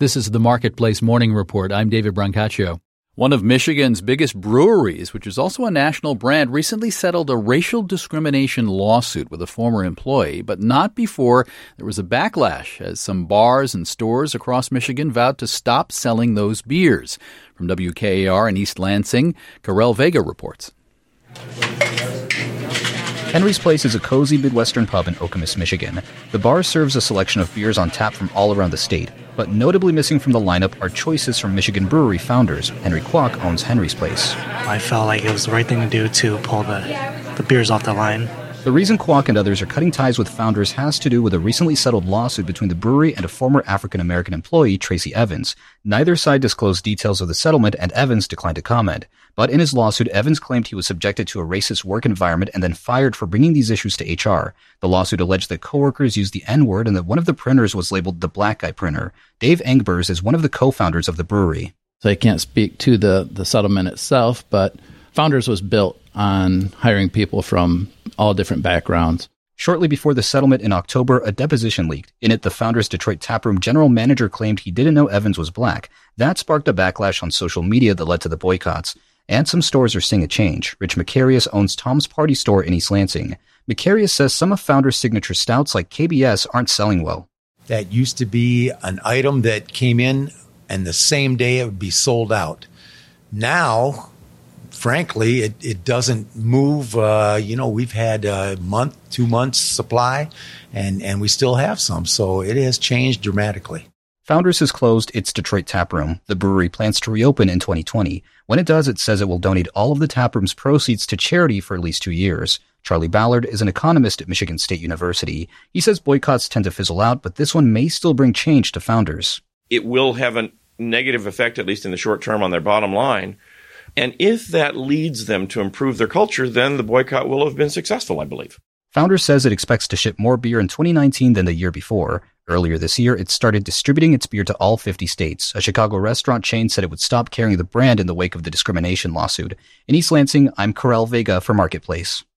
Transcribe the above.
This is the Marketplace Morning Report. I'm David Brancaccio. One of Michigan's biggest breweries, which is also a national brand, recently settled a racial discrimination lawsuit with a former employee, but not before there was a backlash as some bars and stores across Michigan vowed to stop selling those beers. From WKAR in East Lansing, Karel Vega reports. Henry's Place is a cozy Midwestern pub in Okemos, Michigan. The bar serves a selection of beers on tap from all around the state, but notably missing from the lineup are choices from Michigan brewery founders. Henry Kwok owns Henry's Place. I felt like it was the right thing to do to pull the beers off the line. The reason Kwok and others are cutting ties with founders has to do with a recently settled lawsuit between the brewery and a former African-American employee, Tracy Evans. Neither side disclosed details of the settlement, and Evans declined to comment. But in his lawsuit, Evans claimed he was subjected to a racist work environment and then fired for bringing these issues to HR. The lawsuit alleged that coworkers used the N-word and that one of the printers was labeled the black guy printer. Dave Engbers is one of the co-founders of the brewery. So I can't speak to the settlement itself, but Founders was built on hiring people from all different backgrounds. Shortly before the settlement in October, a deposition leaked. In it, the Founders Detroit Taproom general manager claimed he didn't know Evans was black. That sparked a backlash on social media that led to the boycotts. And some stores are seeing a change. Rich Macarius owns Tom's Party Store in East Lansing. Macarius says some of Founders' signature stouts like KBS aren't selling well. That used to be an item that came in and the same day it would be sold out. Now, frankly, it doesn't move. We've had a month, 2 months supply, and we still have some. So it has changed dramatically. Founders has closed its Detroit taproom. The brewery plans to reopen in 2020. When it does, it says it will donate all of the taproom's proceeds to charity for at least 2 years. Charlie Ballard is an economist at Michigan State University. He says boycotts tend to fizzle out, but this one may still bring change to Founders. It will have a negative effect, at least in the short term, on their bottom line. And if that leads them to improve their culture, then the boycott will have been successful, I believe. Founders says it expects to ship more beer in 2019 than the year before. Earlier this year, it started distributing its beer to all 50 states. A Chicago restaurant chain said it would stop carrying the brand in the wake of the discrimination lawsuit. In East Lansing, I'm Karel Vega for Marketplace.